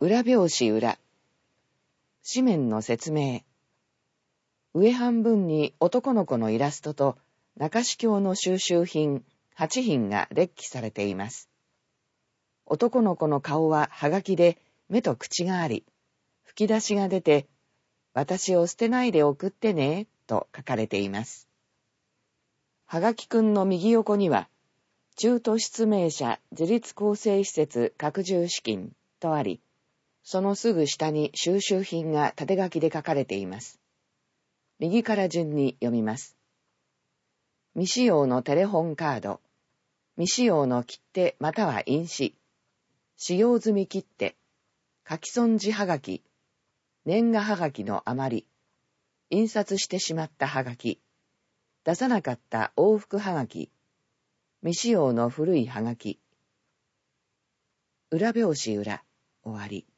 裏表紙裏。紙面の説明。上半分に男の子のイラストと中司教の収集品8品が列記されています。男の子の顔ははがきで目と口があり、吹き出しが出て、私を捨てないで送ってね、と書かれています。はがきくんの右横には、中途失明者自立更生施設拡充資金とあり、そのすぐ下に収集品が縦書きで書かれています。右から順に読みます。未使用のテレホンカード、未使用の切手または印紙、使用済み切手、書き損じはがき、年賀はがきの余り、印刷してしまったはがき、出さなかった往復はがき、未使用の古いはがき。裏表紙裏、終わり。